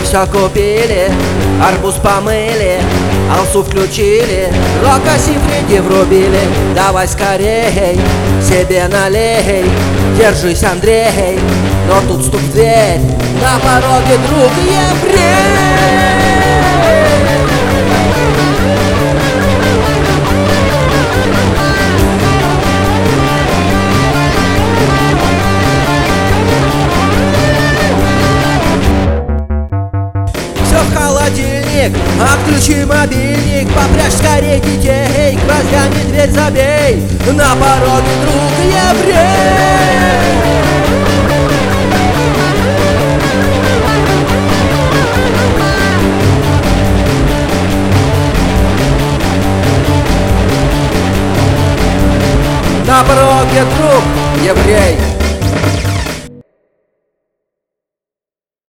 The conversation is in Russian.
все купили, арбуз помыли, алсу включили, рока сифриги врубили. Давай скорей, себе налей, держись, Андрей. Но тут стук в дверь, на пороге друг еврей. В холодильник, отключи мобильник, попрячь скорей детей, разгони дверь, забей, на пороге друг еврей. На пороге друг еврей.